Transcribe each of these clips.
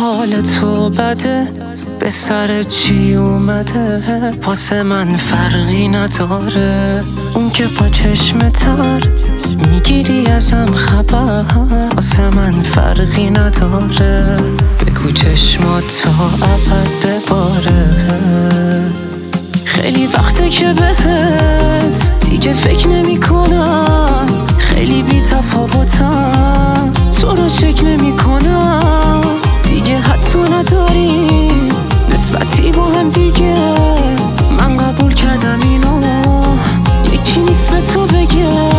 حال تو بده، به سر چی اومده؟ واسه من فرقی نداره. اون که با چشم تر میگیری ازم خبر، واسه من فرقی نداره. بگو چشمات تا ابد بباره. خیلی وقته که بهت دیگه فکر نمی کنم، خیلی بی تفاوتم، تو رو چک نمی کنم. دیگه حتی نداریم نسبتی با هم دیگه. من قبول کردم اینو، یکی نیست به تو بگه.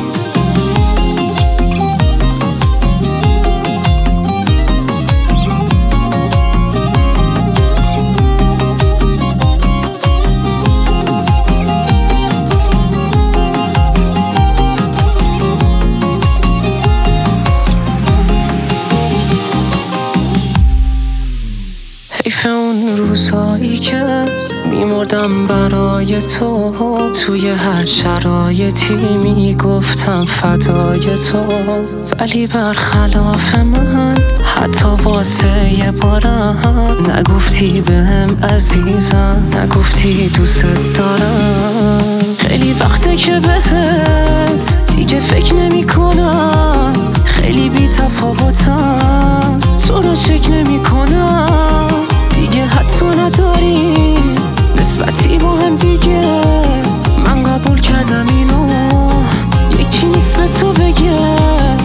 حیف اون روزایی که میمردم برای تو، توی هر شرایطی میگفتم فدای تو. ولی برخلاف من حتی واسه یه بارم نگفتی بهم عزیزم، نگفتی دوست دارم. خیلی وقته که بهت دیگه فکر نمی کنم، خیلی بی تفاوتم، تو رو چک نمی کنم. دیگه حتی نداریم نسبتی با هم دیگه. من قبول کردم اینو، یکی نیست به تو بگه.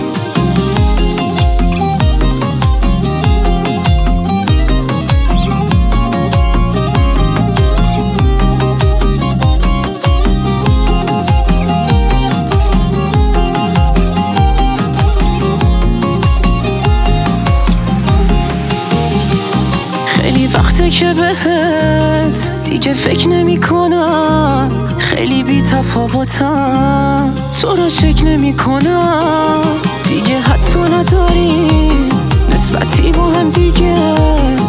خیلی وقته که بهت دیگه فکر نمی کنم، خیلی بی تفاوتم، تو رو چک نمی کنم. دیگه حتی نداریم نسبتی با هم دیگه.